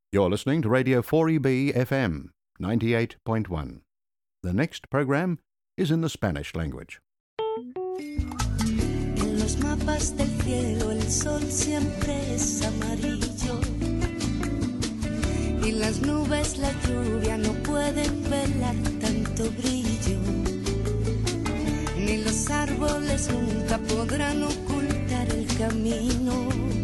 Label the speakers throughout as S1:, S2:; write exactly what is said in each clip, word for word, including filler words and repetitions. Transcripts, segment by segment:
S1: You're listening to Radio four E B F M ninety-eight point one. The next program is in the Spanish language.
S2: En los mapas del cielo el sol siempre es amarillo y las nubes, la lluvia no pueden velar tanto brillo, ni los árboles nunca podrán ocultar el camino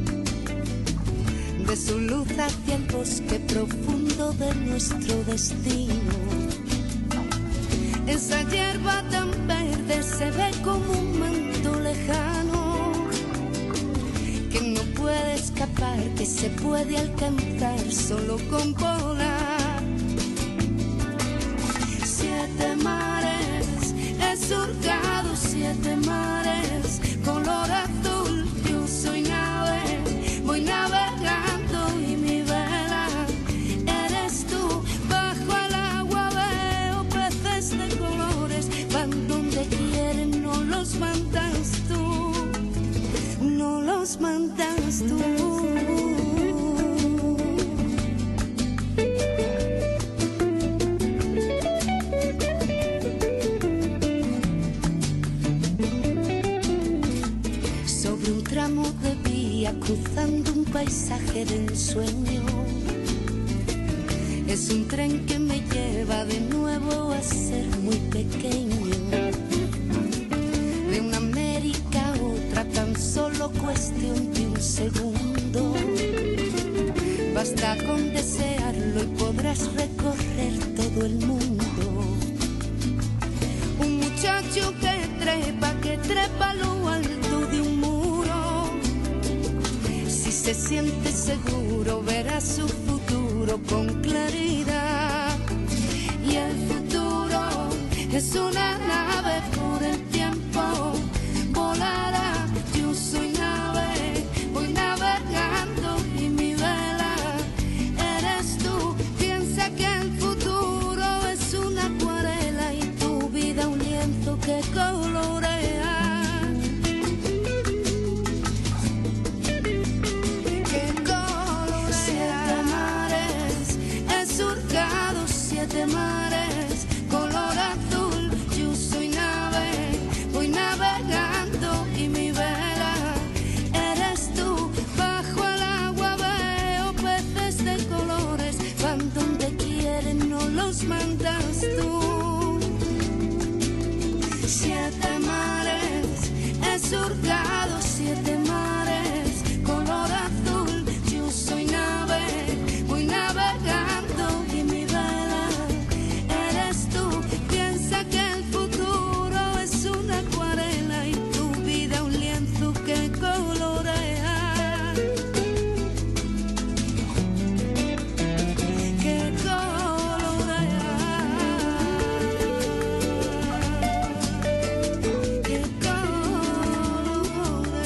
S2: de su luz hacia el bosque profundo de nuestro destino. Esa hierba tan verde se ve como un manto lejano que no puede escapar, que se puede alcanzar solo con volar. Siete mares he surcado, siete mares, color azul, yo soy nave, voy navegando y mi vela eres tú. Bajo el agua veo peces de colores, van donde quieren, no los mandas tú, no los mandas tú. Sobre un tramo de vía, cruzando un paisaje de ensueño, es un tren que me lleva de nuevo a ser muy pequeño. De una América a otra, tan solo cuestión de un segundo. Basta con desearlo y podrás recorrer todo el mundo. Un muchacho que trepa, que trepa a lo alto de un muro. Si se siente seguro, verá su futuro con claridad. Y el futuro es una nave por el tiempo, volará. Yo soy nave, voy navegando y mi vela eres tú. Piensa que el futuro es una acuarela y tu vida un lienzo que colorea. Que colorea. Siete mares he surcado, siete mares, color azul, yo soy nave, voy navegando y mi vela eres tú. Bajo el agua veo peces de colores, van donde quieren, no los mandas tú. Siete mares he surcado, siete mares, color azul, yo soy nave, voy navegando y mi vela eres tú. Piensa que el futuro es una acuarela y tu vida un lienzo que colorea. Que colorea. Que colorea.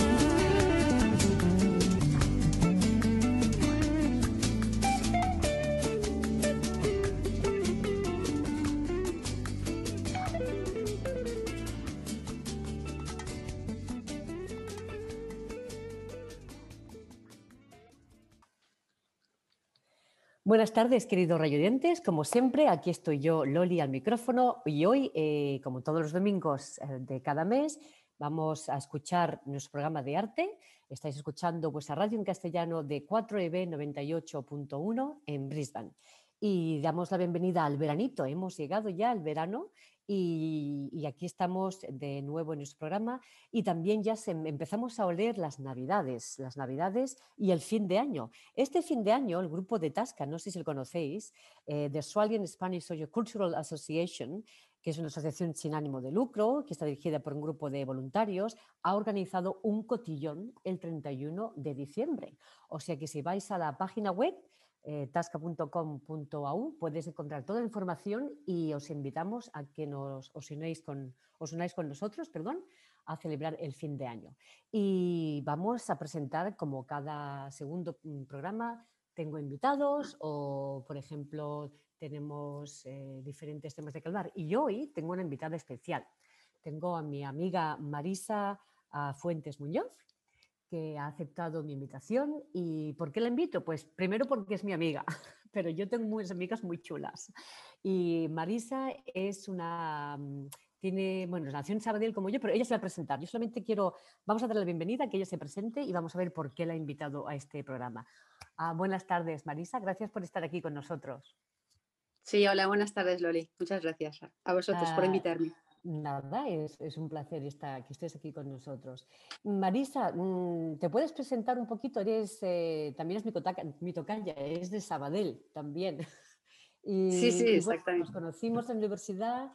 S3: Buenas tardes, queridos radioyentes. Como siempre, aquí estoy yo, Loli, al micrófono. Y hoy, eh, como todos los domingos eh, de cada mes, vamos a escuchar nuestro programa de arte. Estáis escuchando vuestra radio en castellano de cuatro E B noventa y ocho punto uno en Brisbane. Y damos la bienvenida al veranito. Hemos llegado ya al verano y, y aquí estamos de nuevo en nuestro programa. Y también ya se, empezamos a oler las navidades, las navidades y el fin de año. Este fin de año, el grupo de Tasca, no sé si lo conocéis, eh, The Australian Spanish Sociocultural Association, que es una asociación sin ánimo de lucro, que está dirigida por un grupo de voluntarios, ha organizado un cotillón el treinta y uno de diciembre. O sea que si vais a la página web, eh, tasca punto com punto a u, puedes encontrar toda la información y os invitamos a que nos, os, unáis con, os unáis con nosotros, perdón, a celebrar el fin de año. Y vamos a presentar, como cada segundo programa, tengo invitados o, por ejemplo, tenemos eh, diferentes temas de que hablar. Y hoy tengo una invitada especial. Tengo a mi amiga Marisa uh, Fuentes Muñoz, que ha aceptado mi invitación. ¿Y por qué la invito? Pues primero porque es mi amiga, pero yo tengo muchas amigas muy chulas. Y Marisa es una... mm, Tiene, bueno, nació en Sabadell como yo, pero ella se va a presentar. Yo solamente quiero, vamos a darle la bienvenida, que ella se presente y vamos a ver por qué la ha invitado a este programa. Ah, buenas tardes, Marisa. Gracias por estar aquí con nosotros.
S4: Sí, hola, buenas tardes, Loli. Muchas gracias a a vosotros por
S3: Ah,
S4: invitarme.
S3: nada, es, es un placer estar, que estés aquí con nosotros. Marisa, mm, ¿te puedes presentar un poquito? Eres, eh, también es mi, cotaca- mi tocaya, es de Sabadell también.
S4: Sí,
S3: Y,
S4: sí,
S3: y bueno, nos
S4: exactamente.
S3: conocimos en la universidad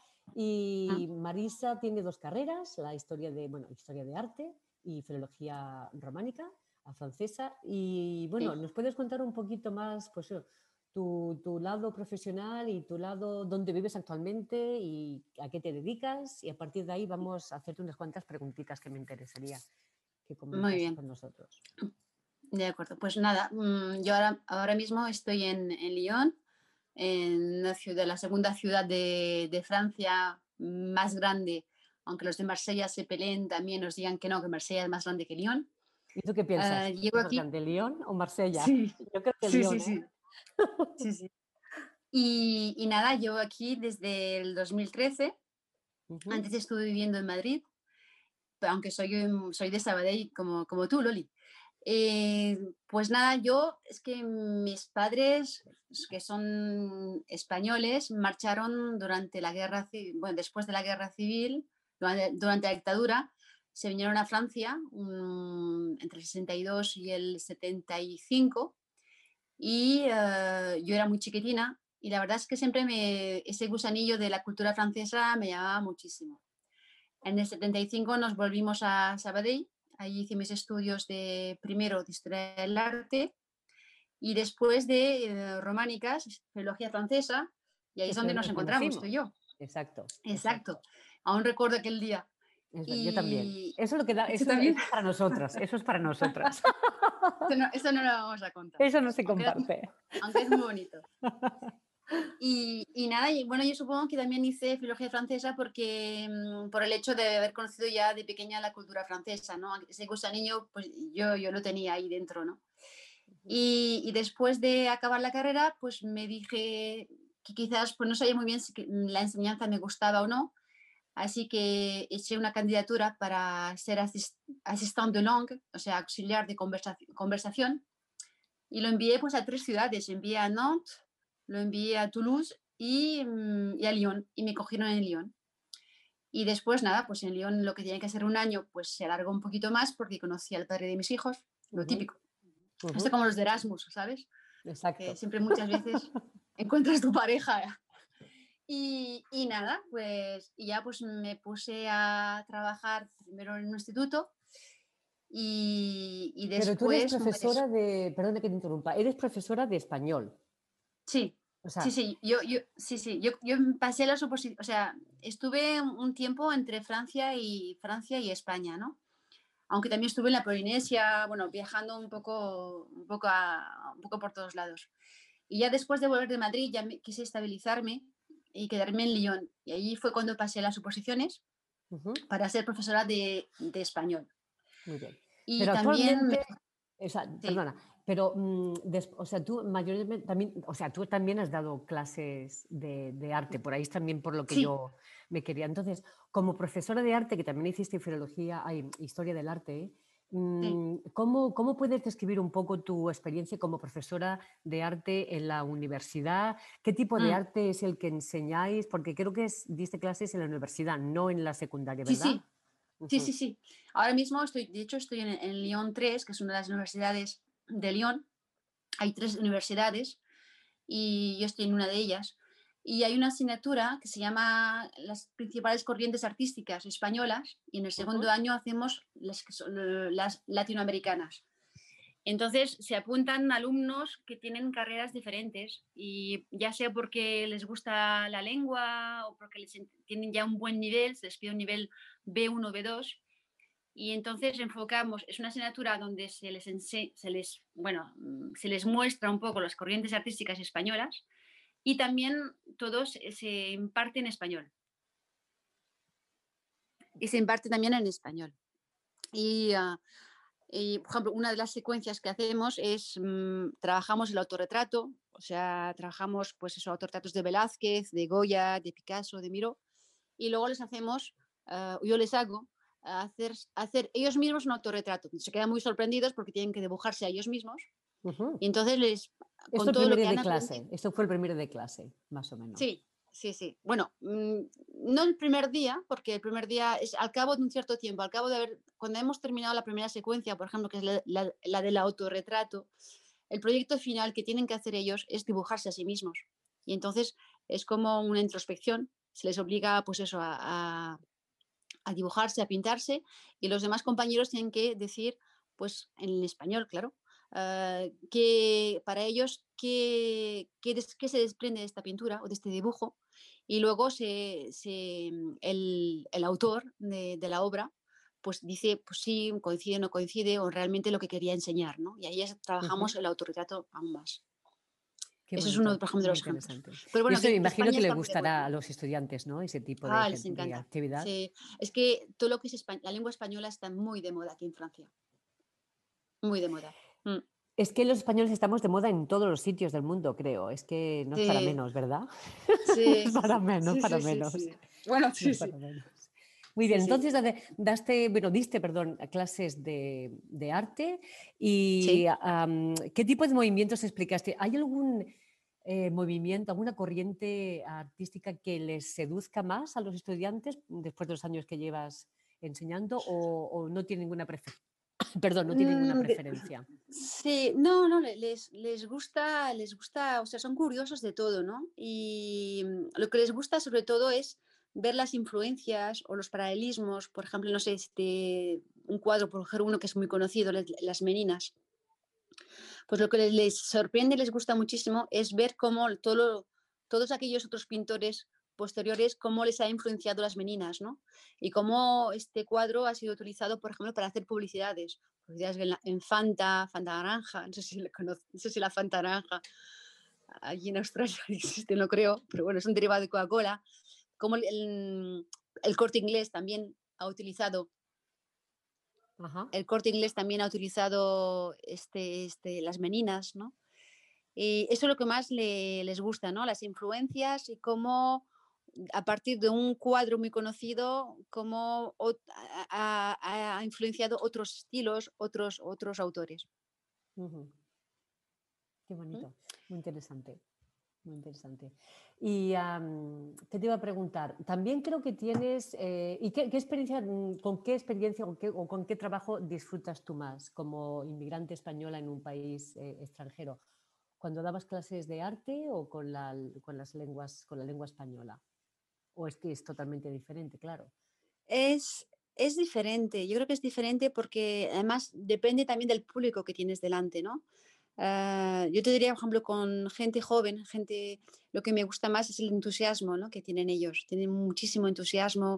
S3: y Marisa tiene dos carreras, la historia de, bueno, historia de arte y filología románica, a francesa. Y bueno,
S4: Sí.
S3: ¿nos puedes contar un poquito más, pues, eh, tu, tu lado profesional y tu lado dónde vives actualmente y a qué te dedicas? Y a partir de ahí vamos a hacerte unas cuantas preguntitas que me interesaría que
S4: Muy
S3: comentases
S4: bien,
S3: con nosotros.
S4: de acuerdo. Pues nada, mm, yo ahora, ahora mismo estoy en, en Lyon, en la ciudad, la segunda ciudad de, de Francia más grande, aunque los de Marsella se peleen también, nos digan que no, que Marsella es más grande que Lyon.
S3: ¿Y tú qué piensas?
S4: Eh, llego
S3: ¿Es más
S4: aquí,
S3: grande Lyon o Marsella?
S4: sí,
S3: Yo creo que
S4: sí,
S3: Lyon,
S4: sí,
S3: ¿eh?
S4: sí, sí, sí. Y, y nada, llevo aquí desde el dos mil trece.
S3: Ujú.
S4: Antes estuve viviendo en Madrid, aunque soy, un- soy de Sabadell como, como tú, Loli. Eh, pues nada, yo es que mis padres, que son españoles, marcharon durante la guerra, ci- bueno, después de la guerra civil, durante, durante la dictadura, se vinieron a Francia um, entre el sesenta y dos y el setenta y cinco y eh, yo era muy chiquitina y la verdad es que siempre me, ese gusanillo de la cultura francesa me llamaba muchísimo. En el setenta y cinco nos volvimos a Sabadell, allí hice mis estudios de primero de Historia del Arte y después de eh, Románicas, Filología Francesa, y ahí
S3: Que
S4: es
S3: fue
S4: donde
S3: donde
S4: nos
S3: nos
S4: encontramos, tú y
S3: conocimos.
S4: yo.
S3: Exacto,
S4: Exacto.
S3: exacto.
S4: Aún recuerdo aquel día.
S3: Eso, yo también.
S4: Y
S3: Eso es lo que da,
S4: tú
S3: eso,
S4: también.
S3: eso es para nosotras, eso es para nosotras.
S4: Eso no, eso no lo vamos a contar,
S3: Eso no se
S4: aunque es,
S3: comparte.
S4: aunque es muy bonito. Y, y nada, y bueno, yo supongo que también hice filología francesa porque mm, por el hecho de haber conocido ya de pequeña la cultura francesa, ¿no? Ese gusanillo, pues yo, yo lo tenía ahí dentro, ¿no? Y, y después de acabar la carrera, pues me dije que quizás pues no sabía muy bien si que- la enseñanza me gustaba o no, así que eché una candidatura para ser asist assistant de langue, o sea, auxiliar de conversa conversación, y lo envié pues a tres ciudades, envié a Nantes, lo envié a Toulouse y, mm, y a Lyon, y me cogieron en Lyon. Y después, nada, pues en Lyon lo que tenía que ser un año, pues se alargó un poquito más porque conocí al padre de mis hijos, lo
S3: Ujú,
S4: típico. Esto
S3: ujú,
S4: como los de Erasmus, ¿sabes? Que
S3: exacto.
S4: siempre muchas veces encuentras tu pareja. Y, y nada, pues y ya pues me puse a trabajar primero en un instituto y, y
S3: Pero tú eres
S4: después, pues
S3: profesora de, perdona que te interrumpa, eres profesora de español.
S4: sí,
S3: O
S4: sí,
S3: sea,
S4: sí, yo, yo, sí, sí, yo, yo pasé la suposición, o sea, estuve un tiempo entre Francia y Francia y España, ¿no? Aunque también estuve en la Polinesia, bueno, viajando un poco, un poco, a, un poco por todos lados. Y ya después de volver de Madrid ya me, quise estabilizarme y quedarme en Lyon. Y allí fue cuando pasé las oposiciones
S3: ujú,
S4: para ser profesora de, de español.
S3: muy bien.
S4: Y
S3: Pero
S4: también, me,
S3: actualmente, o sea,
S4: sí,
S3: perdona, pero, mm, des- o sea, tú mayormente también, o sea, tú también has dado clases de, de arte, por ahí es también por lo que
S4: sí,
S3: yo me quería. Entonces, como profesora de arte, que también hiciste filología, hay historia del arte,
S4: sí.
S3: mm, ¿cómo, cómo puedes describir un poco tu experiencia como profesora de arte en la universidad? ¿Qué tipo de
S4: Mm,
S3: arte es el que enseñáis? Porque creo que es, diste clases en la universidad, no en la secundaria,
S4: sí,
S3: ¿verdad?
S4: sí, sí,
S3: Ujú,
S4: sí, sí. Ahora mismo estoy, de hecho, estoy en, en Lyon tres, que es una de las universidades de Lyon. Hay tres universidades y yo estoy en una de ellas. Y hay una asignatura que se llama las principales corrientes artísticas españolas y en el segundo
S3: ujú.
S4: año hacemos las, que son, las latinoamericanas. Entonces se apuntan alumnos que tienen carreras diferentes y ya sea porque les gusta la lengua o porque les, tienen ya un buen nivel, se les pide un nivel B uno, B dos y entonces enfocamos, es una asignatura donde se les, ense se les, bueno, se les muestra un poco las corrientes artísticas españolas y también todos se imparte en español. Y se imparte también en español. Y, uh, Y, por ejemplo, una de las secuencias que hacemos es, mm, trabajamos el autorretrato, o sea, trabajamos pues esos autorretratos de Velázquez, de Goya, de Picasso, de Miró, y luego les hacemos, ah, yo les hago hacer, hacer ellos mismos un autorretrato. Se quedan muy sorprendidos porque tienen que dibujarse a ellos mismos
S3: Ujú.
S4: y entonces les,
S3: Esto
S4: con
S3: el
S4: todo
S3: primer
S4: lo
S3: día
S4: que han
S3: de
S4: aprendido.
S3: clase. Esto fue el primer día de clase, más o menos.
S4: Sí, sí, sí. Bueno, mm, no el primer día, porque el primer día es al cabo de un cierto tiempo, al cabo de haber, cuando hemos terminado la primera secuencia, por ejemplo, que es la, la- la del autorretrato, el proyecto final que tienen que hacer ellos es dibujarse a sí mismos. Y entonces es como una introspección, se les obliga pues eso, a, a- a dibujarse, a pintarse, y los demás compañeros tienen que decir, pues en español, claro, ah, que para ellos qué, qué des- qué se desprende de esta pintura o de este dibujo, y luego se, se, mm, el, el autor de, de la obra pues dice, pues sí, coincide, no coincide, o realmente lo que quería enseñar, ¿no? Y ahí es-
S3: Ujú.
S4: trabajamos el autorretrato aún más.
S3: Qué
S4: Ese es uno,
S3: bonito,
S4: por ejemplo, de
S3: muy
S4: los ejemplos.
S3: interesante.
S4: Pero
S3: Y
S4: bueno,
S3: eso me
S4: que
S3: imagino
S4: España
S3: que le
S4: está muy de
S3: gustará
S4: vuelta.
S3: a los estudiantes, ¿no? Ese tipo de,
S4: Ah,
S3: gen-
S4: les
S3: de
S4: encanta.
S3: actividad.
S4: Sí, es que todo lo que es espa- la lengua española está muy de moda aquí en Francia, muy de moda. Mm.
S3: Es que los españoles estamos de moda en todos los sitios del mundo, creo. Es que no es para
S4: Sí,
S3: menos, ¿verdad? No
S4: sí,
S3: es
S4: sí,
S3: para
S4: sí,
S3: menos,
S4: sí,
S3: para
S4: sí, sí,
S3: menos.
S4: sí. Bueno,
S3: No
S4: sí,
S3: es para
S4: sí,
S3: menos. Muy
S4: sí,
S3: bien,
S4: sí,
S3: entonces dade- daste, bueno, diste, perdón, clases de, de arte y
S4: sí.
S3: am, ¿qué tipo de movimientos explicaste? ¿Hay algún eh, movimiento, alguna corriente artística que les seduzca más a los estudiantes después de los años que llevas enseñando o, o no tiene ninguna preferencia? Perdón, no tiene ninguna
S4: Mm, de-
S3: preferencia.
S4: sí, no, no, le- les, les gusta, les gusta, o sea, son curiosos de todo, ¿no? Y mm, lo que les gusta sobre todo es ver las influencias o los paralelismos, por ejemplo, no sé, este, un cuadro, por ejemplo, uno que es muy conocido, las, las Meninas. Pues lo que les, les sorprende y les gusta muchísimo es ver cómo todo lo- todos aquellos otros pintores posteriores, cómo les ha influenciado las meninas, ¿no? Y cómo este cuadro ha sido utilizado, por ejemplo, para hacer publicidades. Publicidades en, la- en Fanta, Fanta Naranja, no sé si, le conoce- no sé si la Fanta Naranja allí en Australia existe, no creo, pero bueno, es un derivado de Coca-Cola. Como el, el- el Corte Inglés también ha utilizado
S3: Ajá.
S4: el Corte Inglés también ha utilizado este, este, las meninas, ¿no? Y eso es lo que más le- les gusta, ¿no? Las influencias y cómo a partir de un cuadro muy conocido, cómo ot- ha, ha- ha influenciado otros estilos, otros, otros autores.
S3: Ujú. Qué
S4: ¿Mm?
S3: bonito, muy interesante, muy interesante. Y am, ¿qué te iba a preguntar? También creo que tienes, eh, ¿y qué, qué experiencia, mm, con qué experiencia o, qué- o con qué trabajo disfrutas tú más como inmigrante española en un país eh, extranjero? ¿Cuando dabas clases de arte o con la, con las lenguas, con la lengua española? ¿O es que es totalmente diferente, claro?
S4: Es, es diferente, yo creo que es diferente porque además depende también del público que tienes delante, ¿no? Ah, yo te diría, por ejemplo, con gente joven, gente, lo que me gusta más es el entusiasmo, ¿no? Que tienen ellos. Tienen muchísimo entusiasmo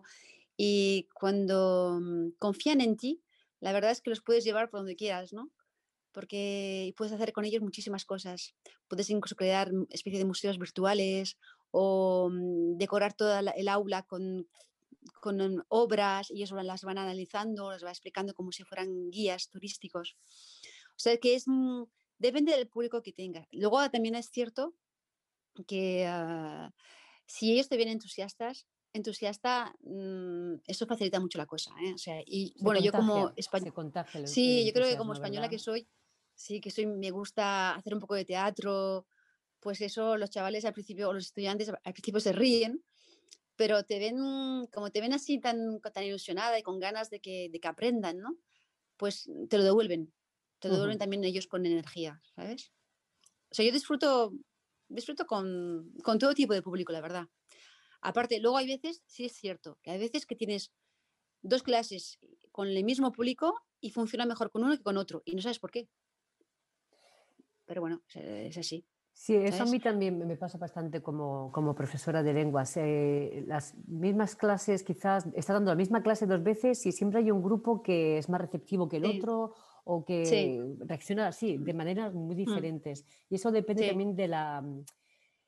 S4: y cuando mm, confían en ti, la verdad es que los puedes llevar por donde quieras, ¿no? Porque puedes hacer con ellos muchísimas cosas. Puedes incluso crear mm, especie de museos virtuales o mm, decorar toda la- el aula con, con mm, obras y ellos las van analizando, las va explicando como si fueran guías turísticos. O sea que es, mm, depende del público que tenga. Luego también es cierto que ah, si ellos te ven entusiastas, entusiasta, mm, eso facilita mucho la cosa, ¿eh? O sea, y
S3: Se
S4: bueno, yo como
S3: contagia,
S4: española,
S3: se contagia el, el
S4: sí, yo creo que como
S3: entusiasmo,
S4: española
S3: ¿verdad?
S4: que soy, sí, que soy, me gusta hacer un poco de teatro, pues eso, los chavales al principio, o los estudiantes al principio se ríen, pero te ven, como te ven así tan, tan ilusionada y con ganas de que, de que aprendan, ¿no? Pues te lo devuelven, te lo devuelven
S3: Ujú.
S4: también ellos con energía, ¿sabes? O sea, yo disfruto, disfruto con, con todo tipo de público, la verdad. Aparte, luego hay veces, sí es cierto, que hay veces que tienes dos clases con el mismo público y funciona mejor con uno que con otro y no sabes por qué. Pero bueno, es, es así,
S3: Sí, eso a
S4: ¿sabes?
S3: mí también me pasa bastante como, como profesora de lenguas. Eh, las mismas clases, quizás, está dando la misma clase dos veces y siempre hay un grupo que es más receptivo que el
S4: Sí,
S3: otro o
S4: sí,
S3: que reacciona así, de maneras muy
S4: mm,
S3: diferentes. Y eso depende
S4: sí,
S3: también de la,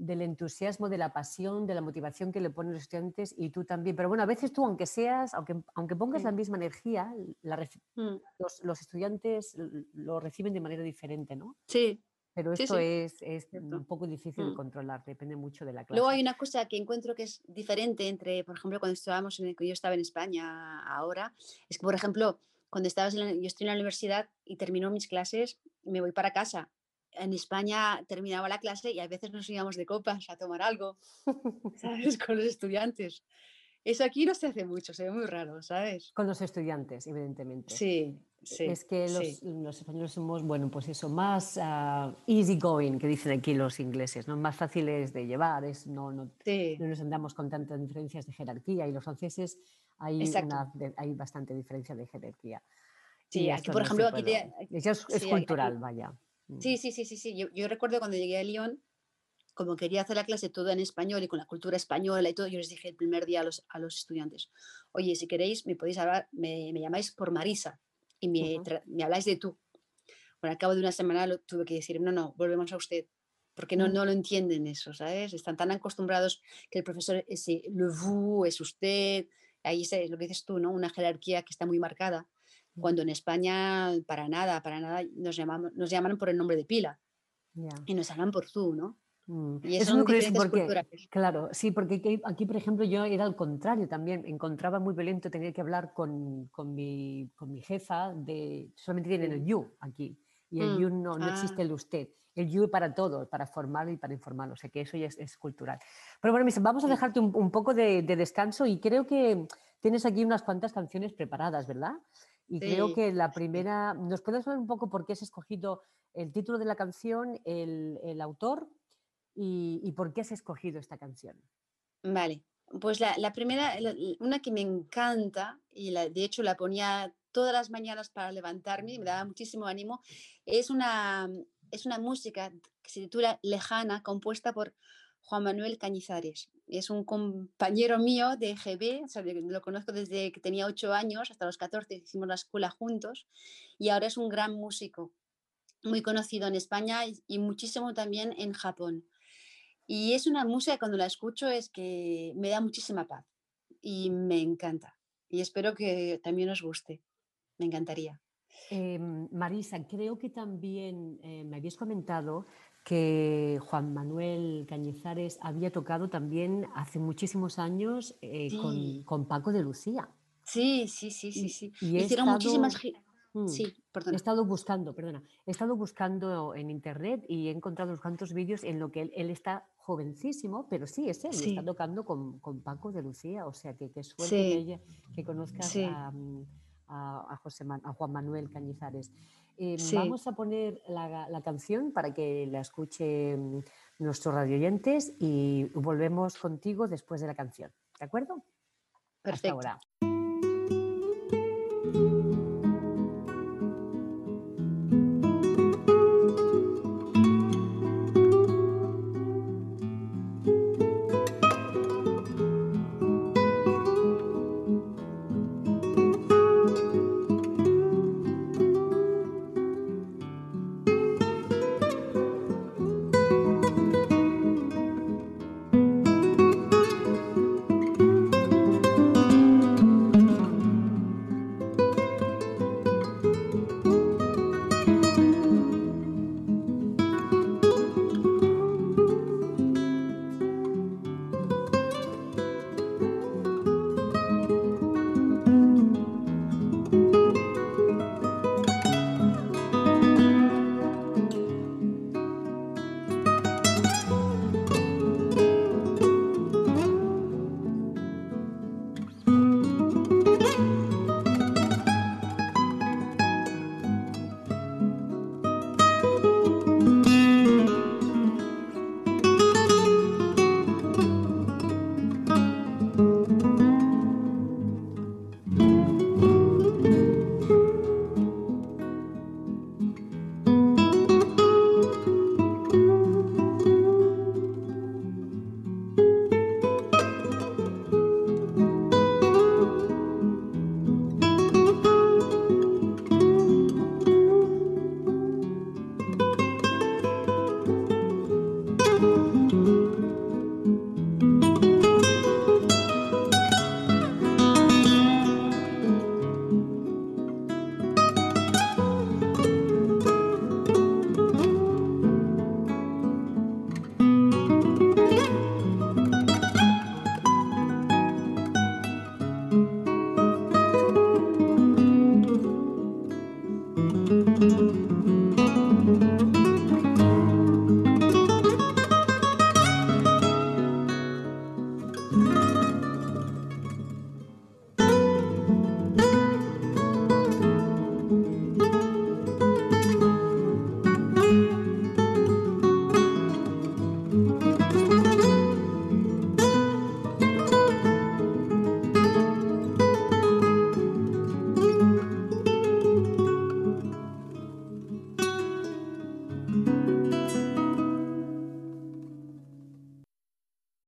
S3: del entusiasmo, de la pasión, de la motivación que le ponen los estudiantes y tú también. Pero bueno, a veces tú, aunque seas, aunque, aunque pongas
S4: Sí.
S3: la misma energía, la reci-
S4: Mm.
S3: los, los estudiantes l- lo reciben de manera diferente, ¿no?
S4: Sí,
S3: Pero
S4: sí,
S3: esto
S4: sí,
S3: es, es
S4: cierto.
S3: un poco difícil de
S4: Mm.
S3: controlar, depende mucho de la
S4: Luego
S3: clase.
S4: hay una cosa que encuentro que es diferente entre, por ejemplo, cuando estábamos en, que yo estaba en España ahora, es que, por ejemplo, cuando estabas en la- yo estoy en la universidad y termino mis clases, me voy para casa. En España terminaba la clase y a veces nos íbamos de copas a tomar algo, ¿sabes? Con los estudiantes. Eso aquí no se hace mucho, se ve muy raro, ¿sabes?
S3: Con los estudiantes, evidentemente.
S4: Sí, sí,
S3: Es que
S4: sí.
S3: los, los españoles somos, bueno, pues eso, más ah, easy going, que dicen aquí los ingleses, ¿no? Más fáciles de llevar, es, no, no,
S4: Sí,
S3: no nos andamos con tantas diferencias de jerarquía y los franceses hay,
S4: exacto.
S3: una, de- hay bastante diferencia de jerarquía.
S4: Sí,
S3: Y
S4: aquí,
S3: esto
S4: por
S3: no se
S4: ejemplo, aquí
S3: puede.
S4: te,
S3: Es, es
S4: sí,
S3: cultural,
S4: aquí,
S3: vaya. Mm.
S4: sí, sí, sí, sí, sí. Yo, yo recuerdo cuando llegué a Lyon, como quería hacer la clase todo en español y con la cultura española y todo, yo les dije el primer día a los, a los estudiantes, oye, si queréis, me podéis hablar, me, me llamáis por Marisa y me,
S3: Ujú.
S4: tra- me habláis de tú. Bueno, al cabo de una semana lo tuve que decir, no, no, volvemos a usted, porque no,
S3: Mm.
S4: no lo entienden eso, ¿sabes? Están tan acostumbrados que el profesor, ese, le vous, es usted, ahí es lo que dices tú, ¿no? Una jerarquía que está muy marcada,
S3: Mm.
S4: cuando en España, para nada, para nada, nos, llamamos, nos llaman por el nombre de pila
S3: Ya.
S4: y nos hablan por tú, ¿no?
S3: Mm.
S4: Y
S3: Es
S4: eso
S3: muy
S4: son
S3: curioso
S4: diferencias
S3: porque,
S4: culturales.
S3: claro, sí, porque aquí, aquí, por ejemplo, yo era al contrario también. Encontraba muy violento tener que hablar con, con mi, con mi jefa de. Solamente tienen el
S4: Sí.
S3: you aquí. Y el
S4: Mm.
S3: you no, no existe
S4: Ah,
S3: el usted. El you para todo, para formal y para informal. O sea que eso ya es, es cultural. Pero bueno, Misa, vamos a
S4: sí,
S3: dejarte un, un poco de, de descanso y creo que tienes aquí unas cuantas canciones preparadas, ¿verdad? Y creo
S4: sí,
S3: que la
S4: sí.
S3: primera. ¿Nos puedes hablar un poco por qué has escogido el título de la canción, el, el autor? ¿Y, y por qué has escogido esta canción?
S4: Vale. Pues la, la primera, la- la- una que me encanta, y la, de hecho la ponía todas las mañanas para levantarme, me daba muchísimo ánimo, es una, es una música que se titula Lejana, compuesta por Juan Manuel Cañizares. Es un compañero mío de G B, o sea, de- lo conozco desde que tenía ocho años hasta los catorce, hicimos la escuela juntos, y ahora es un gran músico, muy conocido en España y, y muchísimo también en Japón. Y es una música, cuando la escucho, es que me da muchísima paz y me encanta. Y espero que también os guste. Me encantaría.
S3: Eh, Marisa, creo que también eh, me habías comentado que Juan Manuel Cañizares había tocado también hace muchísimos años eh, con,
S4: Sí,
S3: con Paco de Lucía.
S4: sí, sí, sí, sí,
S3: Y,
S4: sí.
S3: y he
S4: Hicieron muchísimas...
S3: estado,
S4: gi-
S3: mm,
S4: Sí,
S3: he
S4: perdona.
S3: estado buscando, perdona, he estado buscando en internet y he encontrado unos cuantos vídeos en lo que él, él está jovencísimo, pero sí es él y está
S4: Sí,
S3: tocando con, con Paco de Lucía. O sea que qué suerte que,
S4: sí,
S3: ella, que conozcas
S4: sí,
S3: a, mm, a, a José Man- a Juan Manuel Cañizares. Eh,
S4: sí.
S3: vamos a poner la, la canción para que la escuchen nuestros radioyentes y volvemos contigo después de la canción. ¿De acuerdo? Hasta
S4: Perfecto.
S3: ahora.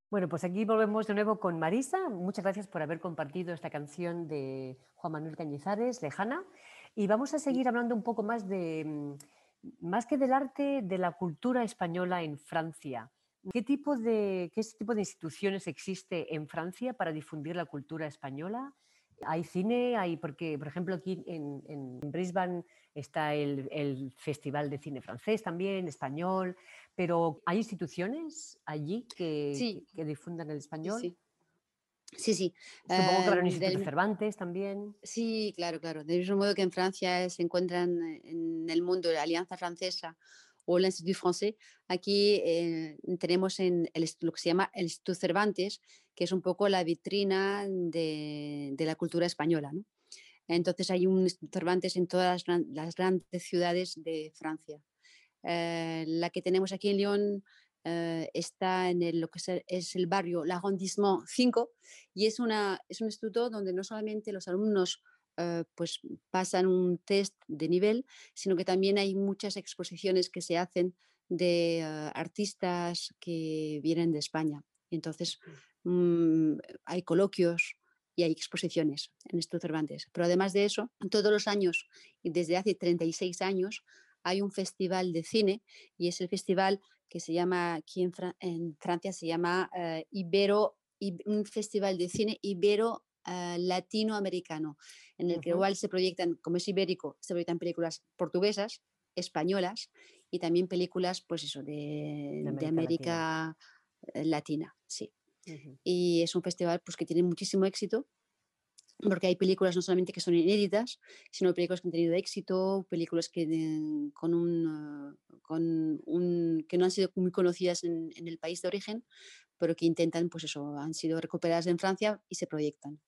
S3: Bueno, pues aquí volvemos de nuevo con Marisa. Muchas gracias por haber compartido esta canción de Juan Manuel Cañizares, Lejana. Y vamos a seguir hablando un poco más de, mm, más que del arte, de la cultura española en Francia. ¿Qué tipo de, qué tipo de instituciones existe en Francia para difundir la cultura española? Hay cine, hay, porque, por ejemplo, aquí en, en Brisbane está el, el Festival de Cine Francés también, español, pero ¿hay instituciones allí que,
S4: Sí,
S3: que, que difundan el
S4: sí,
S3: español?
S4: sí. Sí, sí.
S3: Supongo que
S4: Eh,
S3: habrá un Instituto
S4: del-
S3: Cervantes también.
S4: sí, claro, claro. Del mismo modo que en Francia se encuentran eh, en el mundo la Alianza Francesa o el Institut Français, aquí eh, tenemos en el, est- lo que se llama el Instituto Cervantes, que es un poco la vitrina de, de la cultura española, ¿no? Entonces hay un Instituto Cervantes en todas las, gran- las grandes ciudades de Francia. Eh, la que tenemos aquí en Lyon eh, está en el- lo que es el, es el barrio, l'arrondissement cinco, y es, una, es un instituto donde no solamente los alumnos eh, pues pasan un test de nivel, sino que también hay muchas exposiciones que se hacen de eh, artistas que vienen de España. Entonces, mm, hay coloquios y hay exposiciones en Instituto Cervantes. Pero además de eso, todos los años, y desde hace treinta y seis años, hay un festival de cine y es el festival que se llama, aquí en, Fran- en Francia se llama eh, Ibero, Ib- un festival de cine ibero eh, latinoamericano, en el que
S3: Ujú.
S4: igual se proyectan, como es ibérico, se proyectan películas portuguesas, españolas y también películas, pues eso, de,
S3: De
S4: de
S3: América Latina.
S4: América eh, Latina, sí.
S3: Ujú.
S4: Y es un festival pues, que tiene muchísimo éxito porque hay películas no solamente que son inéditas, sino películas que han tenido éxito, películas que, de- con un, eh, con un, que no han sido muy conocidas en, en el país de origen, pero que intentan, pues eso, han sido recuperadas en Francia y se proyectan.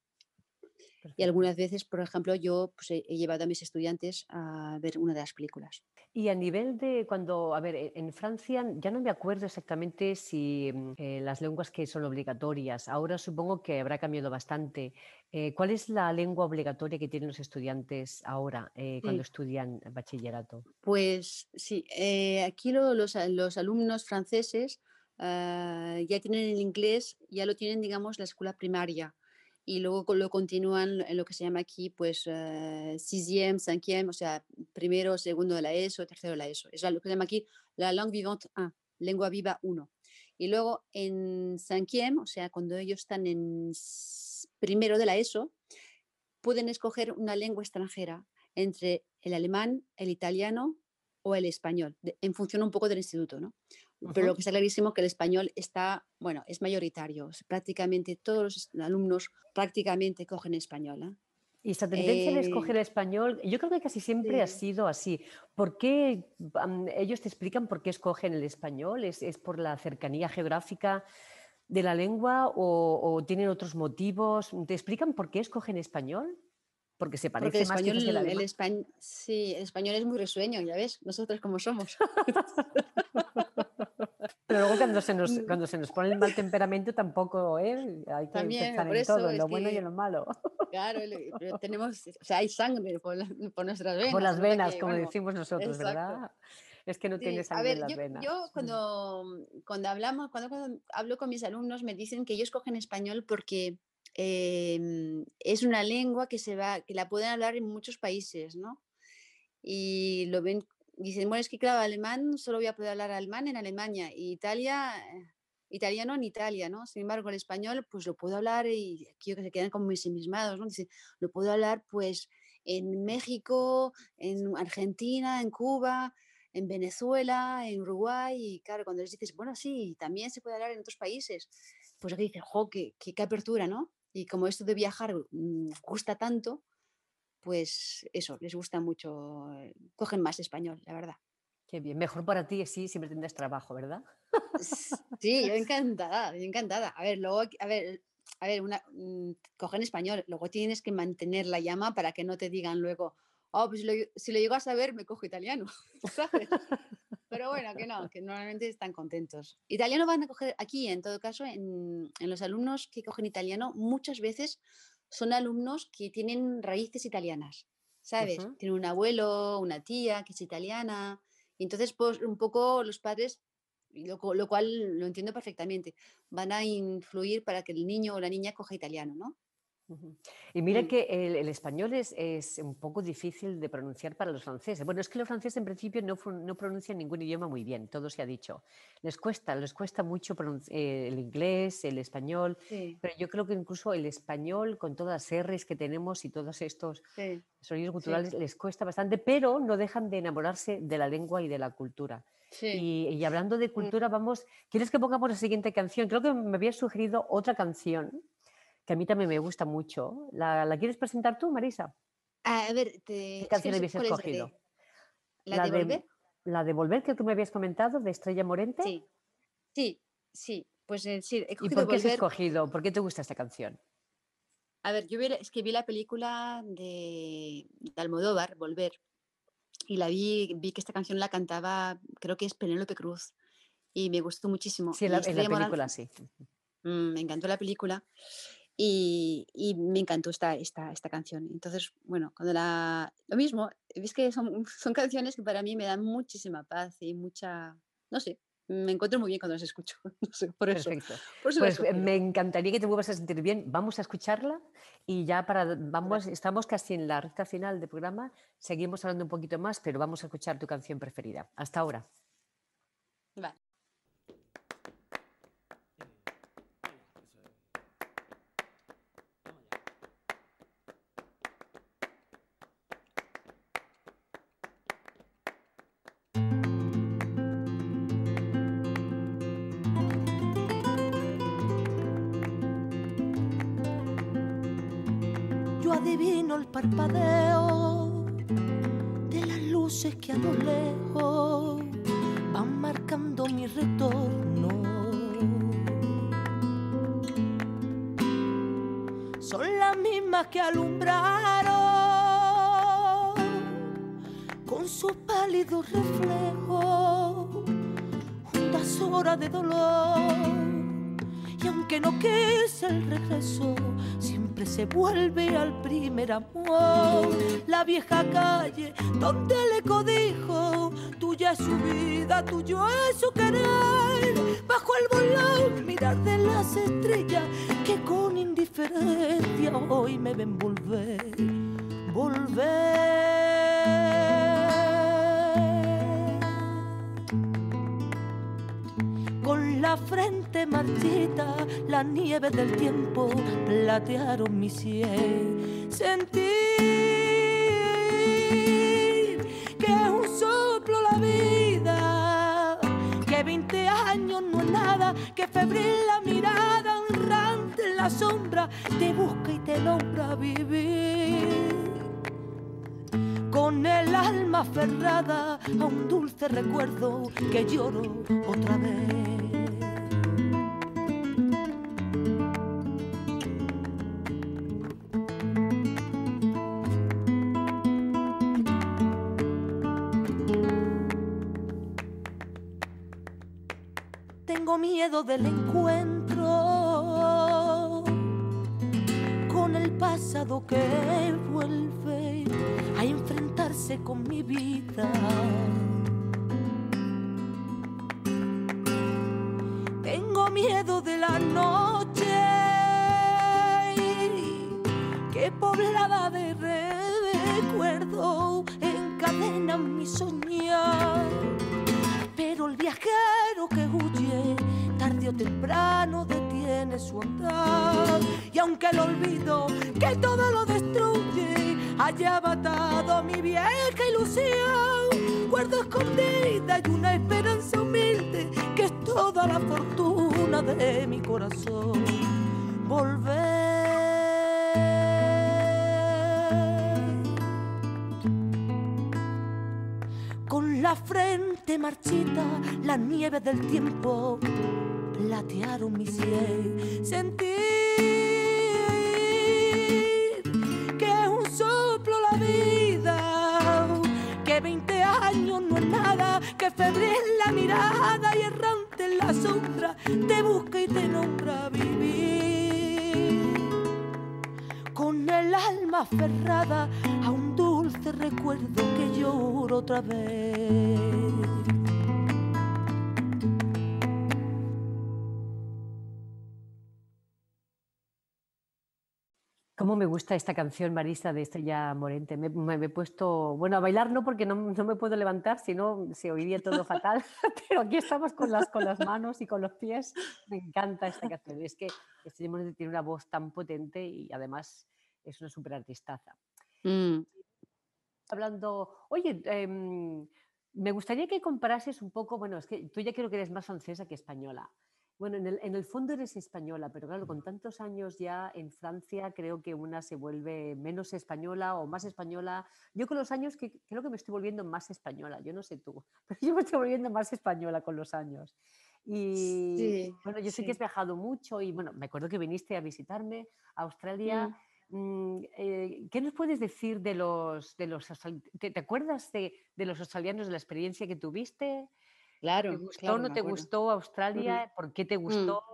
S4: Y
S3: Perfecto.
S4: algunas veces, por ejemplo, yo pues, he, he llevado a mis estudiantes a ver una de las películas.
S3: Y a nivel de cuando, a ver, e- en Francia ya no me acuerdo exactamente si mm, eh, las lenguas que son obligatorias, ahora supongo que habrá cambiado bastante. Eh, ¿cuál es la lengua obligatoria que tienen los estudiantes ahora eh, cuando
S4: Sí,
S3: estudian bachillerato?
S4: pues sí, eh, aquí lo- los, a- los alumnos franceses ah, ya tienen el inglés, ya lo tienen, digamos, la escuela primaria y luego co- lo continúan en lo que se llama aquí, pues, eh, sixième, cinquième, o sea, primero, segundo de la ESO, tercero de la ESO. Es lo que se llama aquí la langue vivante uno, lengua viva uno. Y luego en cinquième, o sea, cuando ellos están en s- primero de la ESO, pueden escoger una lengua extranjera entre el alemán, el italiano o el español, de- en función un poco del instituto, ¿no? Pero lo
S3: Ujú.
S4: que está clarísimo que el español está, bueno, es mayoritario. O sea, prácticamente todos los alumnos prácticamente cogen español. ¿eh?
S3: Y esta tendencia de
S4: Eh,
S3: escoger el español, yo creo que casi siempre ha
S4: sí.
S3: sido así. ¿Por qué am, ellos te explican por qué escogen el español? ¿Es, es por la cercanía geográfica de la lengua o, o tienen otros motivos? ¿Te explican por qué escogen español? Porque se
S4: Porque el
S3: parece más
S4: español,
S3: quizás el
S4: el
S3: alemán.
S4: español, sí, el español es muy risueño, ya ves, nosotros como somos.
S3: Pero luego cuando se nos, cuando se nos pone el mal temperamento tampoco, ¿eh? Hay que
S4: También,
S3: pensar
S4: por
S3: en
S4: eso
S3: todo, en
S4: es
S3: lo bueno y en
S4: que,
S3: lo malo.
S4: claro, le- pero tenemos, o sea, hay sangre por, la- por nuestras
S3: Por
S4: venas,
S3: las
S4: se nota
S3: venas,
S4: que,
S3: como
S4: bueno,
S3: decimos nosotros,
S4: exacto.
S3: ¿verdad? Es que no tiene
S4: Sí, a
S3: sangre en
S4: ver,
S3: las
S4: yo, yo
S3: venas.
S4: cuando, cuando hablamos, cuando, cuando hablo con mis alumnos, me dicen que ellos cogen español porque em, es una lengua que se va, que la pueden hablar en muchos países, ¿no? Y lo ven, dicen, bueno, es que claro, alemán solo voy a poder hablar alemán en Alemania, y Italia, eh, italiano en Italia, ¿no? Sin embargo, el español, pues lo puedo hablar y aquí que se quedan como ensimismados, ¿no? Dicen, lo puedo hablar pues en México, en Argentina, en Cuba, en Venezuela, en Uruguay, y claro, cuando les dices, bueno, sí, también se puede hablar en otros países, pues aquí dicen, jo, qué, qué, qué apertura, ¿no? Y como esto de viajar mm, gusta tanto, pues eso, les gusta mucho, eh, cogen más español, la verdad.
S3: Qué bien. Mejor para ti, sí, siempre tendrás trabajo, ¿verdad?
S4: Sí, yo encantada, yo encantada. A ver, luego, a ver, a ver, una, mm, cogen español, luego tienes que mantener la llama para que no te digan luego, oh, pues si lo, si lo llego a saber, me cojo italiano, ¿sabes? Pero bueno, que no, que normalmente están contentos. Italiano van a coger aquí, en todo caso, en, en los alumnos que cogen italiano, muchas veces son alumnos que tienen raíces italianas, ¿sabes?
S3: Ujú.
S4: Tienen un abuelo, una tía que es italiana, y entonces pues un poco los padres y lo, cu- lo cual lo entiendo perfectamente. Van a influir para que el niño o la niña coja italiano, ¿no?
S3: Ujú. Y mira
S4: Mm,
S3: que el, el español es, es un poco difícil de pronunciar para los franceses. Bueno, es que los franceses en principio no, fron- no pronuncian ningún idioma muy bien, todo se ha dicho. Les cuesta, les cuesta mucho pronun- eh, el inglés, el español,
S4: sí,
S3: pero yo creo que incluso el español, con todas las erres que tenemos y todos estos
S4: sí,
S3: sonidos
S4: sí,
S3: guturales, les cuesta bastante, pero no dejan de enamorarse de la lengua y de la cultura.
S4: sí.
S3: Y, y hablando de
S4: Mm.
S3: cultura, vamos, ¿quieres que pongamos la siguiente canción? Creo que me habías sugerido otra canción que a mí también me gusta mucho. ¿La, la quieres presentar tú, Marisa?
S4: A ver,
S3: ¿Qué
S4: te, es que
S3: canción
S4: no sé
S3: habías
S4: cuál es la
S3: escogido?
S4: de. ¿La
S3: La
S4: de
S3: de,
S4: volver?
S3: la de Volver, que tú me habías comentado, de Estrella Morente.
S4: Sí, sí, sí. Pues eh, sí, he
S3: ¿Y
S4: cogido
S3: por qué has
S4: volver.
S3: escogido? ¿Por qué te gusta esta canción?
S4: A ver, yo vi la- es que vi la película de, de Almodóvar, Volver, y la vi, vi que esta canción la cantaba, creo que es Penélope Cruz, y me gustó muchísimo.
S3: Sí, en la,
S4: Y
S3: en la
S4: Estrella Moral,
S3: película sí.
S4: mm, me encantó la película y, y me encantó esta, esta, esta canción. Entonces, bueno, cuando la... Lo mismo, es que son, son canciones que para mí me dan muchísima paz y mucha... No sé, me encuentro muy bien cuando las escucho. No sé, por eso,
S3: Perfecto.
S4: por eso la he
S3: Pues eh,
S4: escogido.
S3: me encantaría que te vuelvas a sentir bien. Vamos a escucharla y ya para vamos,
S4: Gracias.
S3: estamos casi en la recta final del programa. Seguimos hablando un poquito más, pero vamos a escuchar tu canción preferida. Hasta ahora.
S4: Vale.
S2: Yo adivino el parpadeo de las luces que a lo lejos van marcando mi retorno. Son las mismas que alumbraron con sus pálidos reflejos juntas horas de dolor. Y aunque no quise el regreso, siempre se vuelve al primer amor. La vieja calle donde el eco dijo, tuya es su vida, tuyo es su querer. Bajo el volón mirar de las estrellas que con indiferencia hoy me ven volver, volver. Con la frente marchita, la nieve del tiempo platearon mi sien. Sentir que es un soplo la vida, que veinte años no es nada, que febril la mirada errante en la sombra te busca y te logra vivir. Con el alma aferrada a un dulce recuerdo que lloro otra vez. Tengo miedo del encuentro con el pasado que vuelve a enfrentarse con mi vida. Tengo miedo de la noche que poblada de recuerdo encadena mi soñar. Pero el viajero que huye tarde o temprano detiene su andar. Y aunque el olvido que todo lo destruye haya matado mi vieja ilusión, guardo escondida y una esperanza humilde que es toda la fortuna de mi corazón. Volver. Con la frente marchita, la nieve del tiempo platearon mi sien. Sentir que es un soplo la vida, que veinte años no es nada, que febril la mirada y errante en la sombra te busca y te nombra vivir. Con el alma aferrada a un dulce recuerdo que lloro otra vez.
S3: Cómo me gusta esta canción, Marisa, de Estrella Morente. Me, me- me he puesto, bueno, a bailar no, porque no, no me puedo levantar, si no se oiría todo fatal, pero aquí estamos con las, con las manos y con los pies. Me encanta esta canción. Es que Estrella Morente tiene una voz tan potente y además es una súper artistaza.
S4: Mm,
S3: Hablando, oye, em, me gustaría que comparases un poco, bueno, es que tú ya creo que eres más francesa que española. Bueno, en el, en el fondo eres española, pero claro, con tantos años ya en Francia, creo que una se vuelve menos española o más española. Yo con los años que, creo que me estoy volviendo más española, yo no sé tú, pero yo me estoy volviendo más española con los años. Y
S4: sí,
S3: bueno, yo sé que has
S4: sí.
S3: viajado mucho y bueno, me acuerdo que viniste a visitarme a Australia.
S4: Mm,
S3: Mm, eh, ¿qué nos puedes decir de los, de los austral- ¿Te, te acuerdas de, de los australianos, de la experiencia que tuviste? ¿Te
S4: claro,
S3: gustó,
S4: claro,
S3: no
S4: me
S3: te
S4: acuerdo.
S3: gustó
S4: Mm,
S3: Australia? ¿Por qué te
S4: mm.
S3: gustó?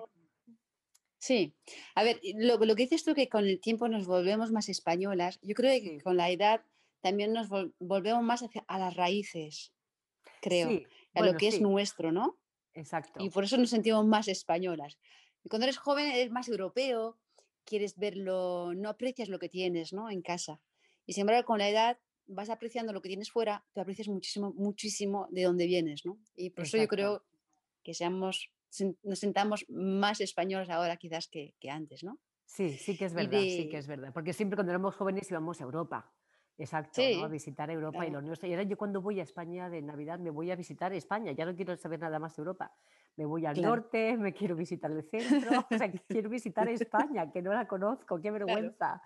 S4: Sí, a ver, y lo, lo que dices tú que con el tiempo nos volvemos más españolas, yo creo que
S3: Sí,
S4: con la edad también nos vol- volvemos más hacia, a las raíces, creo,
S3: sí,
S4: a lo
S3: bueno,
S4: que es
S3: sí,
S4: nuestro, ¿no? Y
S3: exacto.
S4: por eso nos sentimos más españolas. Y cuando eres joven eres más europeo, quieres verlo, no aprecias lo que tienes, ¿no? En casa. Y sin embargo, con la edad vas apreciando lo que tienes fuera, tú aprecias muchísimo, muchísimo de dónde vienes, ¿no? Y por eso yo
S3: Exacto.
S4: creo que seamos, sen- nos sentamos más españoles ahora quizás que, que antes, ¿no?
S3: Sí, sí que es
S4: Y
S3: verdad, sí que
S4: de...
S3: es verdad. Porque siempre cuando éramos jóvenes íbamos a Europa. Exacto, ¿no? A
S4: Sí,
S3: visitar Europa y lo
S4: claro,
S3: nuestro. Y ahora yo cuando voy a España de Navidad me voy a visitar España. Ya no quiero saber nada más de Europa. Me voy al
S4: claro.
S3: norte, me quiero visitar el centro. O sea, quiero visitar España, que no la conozco. Qué
S4: Claro.
S3: vergüenza.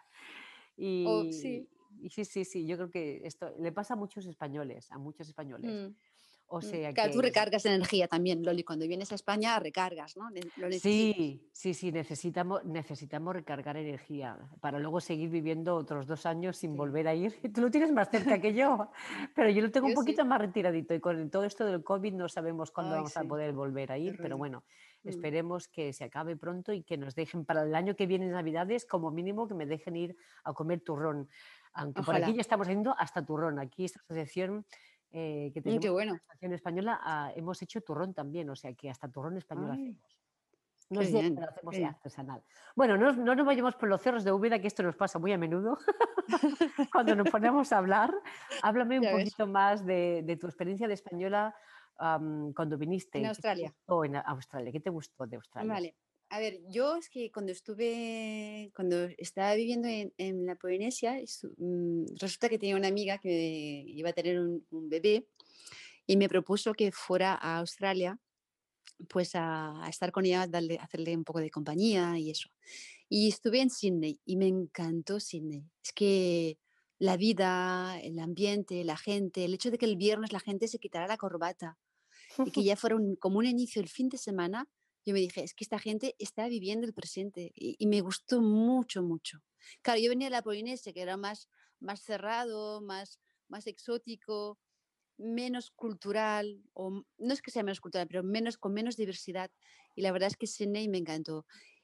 S4: O sí.
S3: Y, y sí, sí, sí, yo creo que esto le pasa a muchos españoles, a muchos españoles.
S4: Mm,
S3: O
S4: mm.
S3: sea
S4: Claro, tú
S3: que
S4: recargas energía también, Loli. Cuando vienes a España recargas, ¿no? Ne- Lo necesitas.
S3: sí, sí, sí, necesitamos, necesitamos recargar energía para luego seguir viviendo otros dos años sin
S4: Sí.
S3: volver a ir. Tú lo tienes más cerca que yo, pero yo lo tengo un
S4: Yo sí.
S3: poquito más retiradito y con todo esto del COVID no sabemos cuándo
S4: Ay,
S3: vamos a
S4: sí.
S3: poder volver a
S4: Qué
S3: ir, pero
S4: rollo.
S3: bueno,
S4: Mm,
S3: esperemos que se acabe pronto y que nos dejen para el año que viene en Navidades, como mínimo que me dejen ir a comer turrón. Aunque por aquí
S4: Ojalá.
S3: ya estamos haciendo hasta turrón. Aquí esta asociación eh, que
S4: Mm, qué
S3: tenemos, la
S4: bueno.
S3: Asociación Española, ah, hemos hecho turrón también, o sea que hasta turrón español
S4: Ay,
S3: hacemos. No
S4: qué
S3: es diario,
S4: bien.
S3: pero
S4: Qué
S3: hacemos
S4: bien.
S3: artesanal. Bueno, no, no nos vayamos por los cerros de Úbeda, que esto nos pasa muy a menudo. Cuando nos ponemos a hablar, háblame un
S4: Ya ves.
S3: poquito más de, de tu experiencia de española am, cuando
S4: En
S3: viniste. ¿Qué te
S4: Australia.
S3: gustó en Australia? ¿Qué te gustó de Australia?
S4: Vale. A ver, yo es que cuando estuve, cuando estaba viviendo en, en la Polinesia, estu- mm, resulta que tenía una amiga que iba a tener un, un bebé y me propuso que fuera a Australia pues a, a estar con ella, darle, hacerle un poco de compañía y eso. Y estuve en Sydney y me encantó Sydney. Es que la vida, el ambiente, la gente, el hecho de que el viernes la gente se quitara la corbata y que ya fuera un- como un inicio el fin de semana, yo me dije, es que esta gente está viviendo el presente y, y me gustó mucho, mucho. Claro, yo venía de la Polinesia, que era más, más cerrado, más, más exótico, menos cultural, o m- no es que sea menos cultural, pero menos, con menos diversidad. Y la verdad es que Sydney me encantó.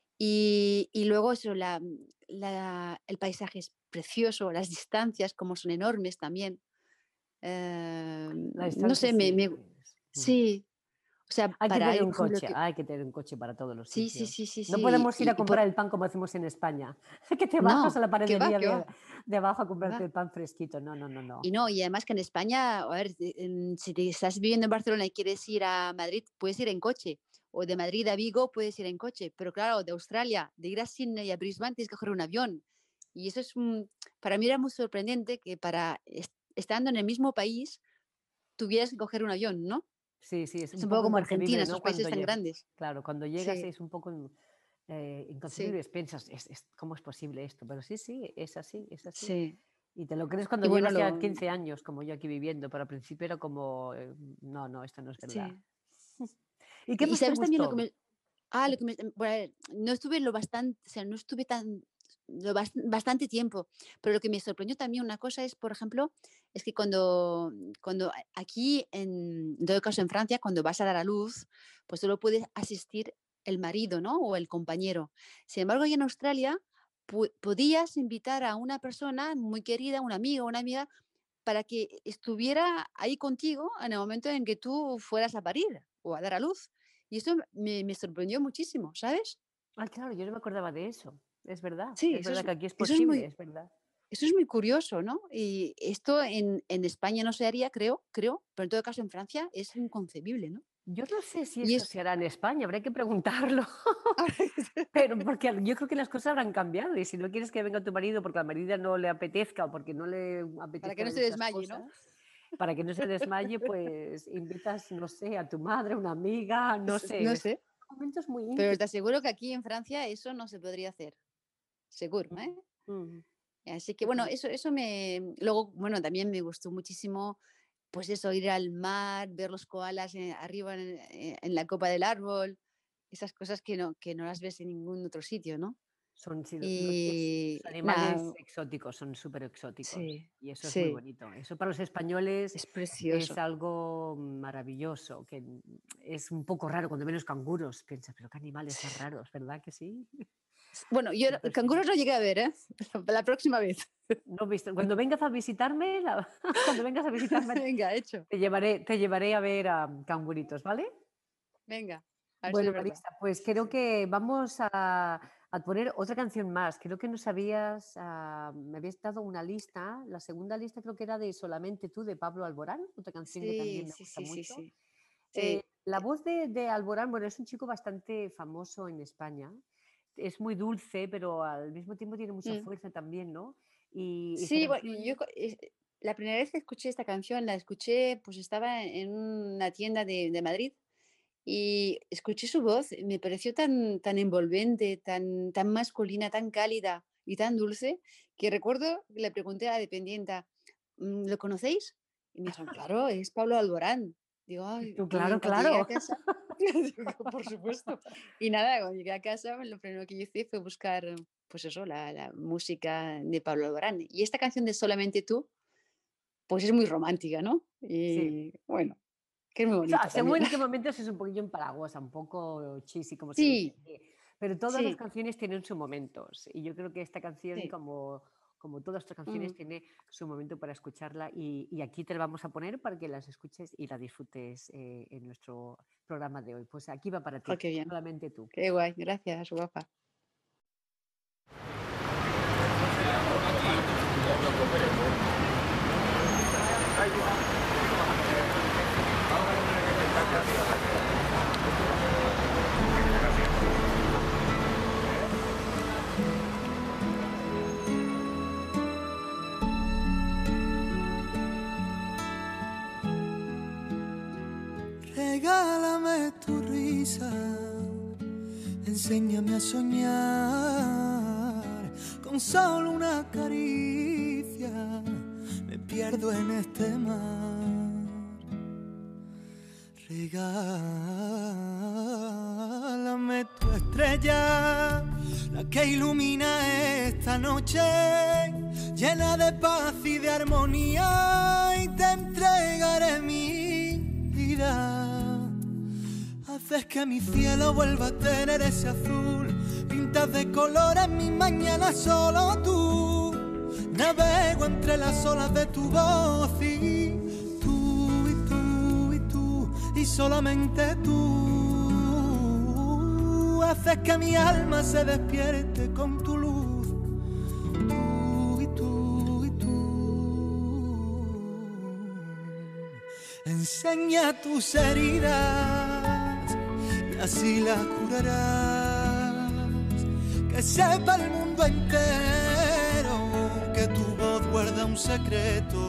S4: Y, y luego eso, la, la- el paisaje es precioso, las distancias como son enormes también. Eh,
S3: La
S4: no
S3: distancia
S4: sé, me,
S3: sí.
S4: me-
S3: Ujú.
S4: sí, o sea,
S3: Hay que
S4: para
S3: tener
S4: ir,
S3: un
S4: por ejemplo,
S3: coche,
S4: que...
S3: hay que tener un coche para todos los
S4: Sí, sí, sí,
S3: sitios.
S4: sí,
S3: No
S4: sí.
S3: podemos ir a
S4: Y, y
S3: comprar
S4: por...
S3: el pan como hacemos en España, que te bajas a
S4: No,
S3: la
S4: que va,
S3: panadería
S4: que
S3: de,
S4: va,
S3: de abajo a
S4: que
S3: comprarte
S4: va.
S3: el pan fresquito. No, no, no, no.
S4: Y no, y además que en España, a ver, de- en- si te estás viviendo en Barcelona y quieres ir a Madrid, puedes ir en coche. O de Madrid a Vigo puedes ir en coche. Pero claro, de Australia, de ir a Sydney y a Brisbane tienes que coger un avión. Y eso es, un- para mí era muy sorprendente que para est- estando en el mismo país tuvieras que coger un avión, ¿no?
S3: Sí, sí, es
S4: Es
S3: un
S4: un poco
S3: poco
S4: como Argentina,
S3: inconcebible, ¿no?
S4: esos
S3: Cuando
S4: países tan
S3: llegas,
S4: grandes.
S3: claro, cuando llegas
S4: Sí,
S3: es un poco in- eh,
S4: sí,
S3: inconcebible, piensas, es, es- ¿cómo es posible esto? Pero sí, sí, es así, es así.
S4: sí.
S3: Y te lo crees
S4: Y
S3: cuando
S4: bueno,
S3: llevas ya
S4: lo,
S3: quince años, como yo aquí viviendo, pero al principio era como, eh, no, no, esto no es verdad.
S4: sí.
S3: ¿Y qué
S4: Y, y
S3: más te
S4: sabes también lo que
S3: gustó?
S4: me, ah, lo que me, bueno, no estuve lo bastante, o sea, no estuve tan lo bas- bastante tiempo, pero lo que me sorprendió también una cosa es, por ejemplo, es que cuando, cuando a- aquí, en, en todo caso en Francia, cuando vas a dar a luz, pues solo puede asistir el marido, ¿no? O el compañero. Sin embargo, ahí en Australia pu- podías invitar a una persona muy querida, un amigo, una amiga, para que estuviera ahí contigo en el momento en que tú fueras a parir o a dar a luz. Y eso me, me sorprendió muchísimo, ¿sabes?
S3: Ah, claro, yo no me acordaba de eso. es verdad.
S4: Sí,
S3: es
S4: eso
S3: verdad
S4: es,
S3: que aquí es
S4: eso es
S3: posible,
S4: muy,
S3: es verdad.
S4: eso es muy curioso, ¿no? Y esto en, en España no se haría, creo, creo, pero en todo caso en Francia es inconcebible, ¿no?
S3: Yo no sé si
S4: Y
S3: esto
S4: es...
S3: se hará en España, habrá que preguntarlo. Pero porque al- yo creo que las cosas habrán cambiado y si no quieres que venga tu marido porque a la marida no le apetezca o porque no le
S4: para que
S3: apetezcan
S4: no se
S3: esas
S4: desmaye, ¿no?
S3: cosas, para que no se desmaye, pues invitas, no sé, a tu madre, una amiga, no
S4: S-
S3: sé,
S4: No
S3: es
S4: sé,
S3: momentos muy
S4: pero
S3: íntimos.
S4: te aseguro que aquí en Francia eso no se podría hacer, seguro, ¿eh?
S3: Mm,
S4: Así que bueno,
S3: mm.
S4: eso, eso me... Luego, bueno, también me gustó muchísimo, pues eso, ir al mar, ver los koalas eh, arriba en, eh, en la copa del árbol, esas cosas que no, que no las ves en ningún otro sitio, ¿no?
S3: Son, sí, lo- lo- es-
S4: Y
S3: los animales
S4: nada,
S3: exóticos, son súper exóticos
S4: sí,
S3: y eso es muy
S4: sí,
S3: bonito. Eso para los españoles
S4: es
S3: es
S4: precioso.
S3: algo maravilloso, que es un poco raro cuando ven los canguros, piensas, pero qué animales más raros, ¿verdad que sí?
S4: Bueno, yo
S3: Son
S4: canguros
S3: preciosos.
S4: no llegué a ver, ¿eh? La próxima vez.
S3: No he visto. Cuando vengas a visitarme, la- cuando vengas a visitarme,
S4: Venga, hecho.
S3: te llevaré, te llevaré a ver a canguritos, ¿vale?
S4: Venga, a ver si
S3: Bueno,
S4: es verdad.
S3: Marisa, pues
S4: Sí,
S3: creo
S4: sí.
S3: que vamos a, a poner otra canción más. Creo que nos habías, ah, me habías dado una lista. La segunda lista creo que era de Solamente tú, de Pablo Alborán, otra canción que también
S4: Sí,
S3: me
S4: sí,
S3: gusta
S4: sí, sí,
S3: mucho.
S4: sí.
S3: Eh,
S4: Sí,
S3: la voz de, de Alborán, bueno, es un chico bastante famoso en España. Es muy dulce, pero al mismo tiempo tiene mucha
S4: mm.
S3: fuerza también, ¿no? Y esta
S4: Sí, bueno, yo
S3: canción,
S4: co- es- la primera vez que escuché esta canción, la escuché, pues estaba en una tienda de, de Madrid y escuché su voz, y me pareció tan, tan envolvente, tan, tan masculina, tan cálida y tan dulce, que recuerdo, le pregunté a la dependienta, "Mm, ¿lo conocéis?" Y me dijeron, claro, es Pablo Alborán. Digo, "Ay",
S3: tú,
S4: y en
S3: claro,
S4: cuanto llegué a
S3: claro.
S4: casa, digo, por supuesto. Y nada, cuando llegué a casa, lo primero que hice fue buscar, pues eso, la, la música de Pablo Alborán. Y esta canción de Solamente tú, pues es muy romántica, ¿no?
S3: Sí.
S4: Y bueno, que es muy
S3: O sea,
S4: bonita también.
S3: según en qué momentos es un poquillo empalagosa, un poco cheesy, como se dice
S4: Sí,
S3: aquí. Pero todas las
S4: sí,
S3: canciones tienen sus momentos. Y yo creo que esta canción,
S4: sí.
S3: como, como todas estas canciones,
S4: Mm.
S3: tiene su momento para escucharla. Y, y aquí te la vamos a poner para que las escuches y la disfrutes eh, en nuestro programa de hoy. Pues aquí va para
S4: Jo,
S3: ti,
S4: qué bien.
S3: solamente tú.
S4: Qué guay. Gracias, guapa.
S5: Regálame tu risa, enséñame a soñar con solo una caricia. Me pierdo en este mar. Regálame tu estrella, la que ilumina esta noche, llena de paz y de armonía, y te entregaré mi vida. Haces que mi cielo vuelva a tener ese azul, pintas de colores mis mañanas solo tú. Navego entre las olas de tu voz y tú, y tú, y tú, y solamente tú. Haces que mi alma se despierte con tu luz, tú, y tú, y tú. Enseña tus heridas y así las curarás. Que sepa el mundo entero que tu voz guarda un secreto.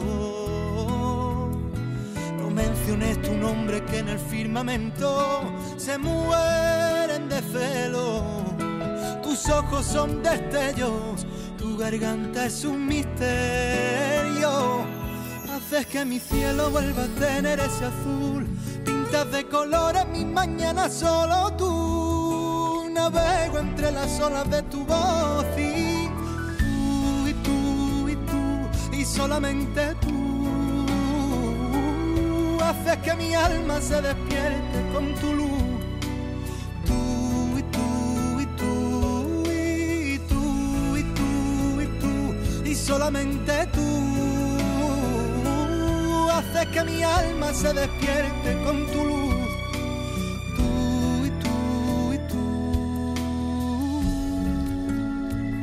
S5: No menciones tu nombre, que en el firmamento se mueren de celo. Tus ojos son destellos, tu garganta es un misterio. Haces que mi cielo vuelva a tener ese azul, pintas de colores mis mañanas solo tú. Navego entre las olas de tu voz y tú, y tú, y tú, y solamente tú. Haces que mi alma se despierte con tu luz, tú, y tú, y tú, y tú, y tú, y tú, y solamente tú. Haces que mi alma se despierte con tu luz, tú, y tú, y tú.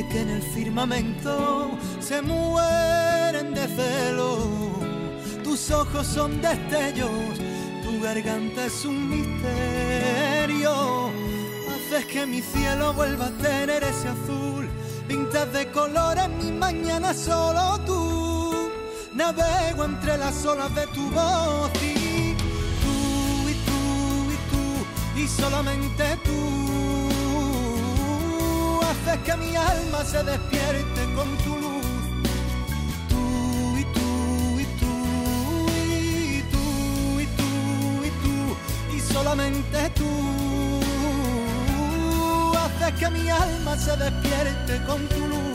S5: que en el firmamento se mueren de celo. Tus ojos son destellos, tu garganta es un misterio. Haces que mi cielo vuelva a tener ese azul. Pintas de colores mi mañana, solo tú. Navego entre las olas de tu voz y tú, y tú, y tú, y solamente tú. Haces que mi alma se despierte con tu luz. Tú, y tú, y tú, y tú, y tú, y tú, y solamente tú. Haces que mi alma se despierte con tu luz.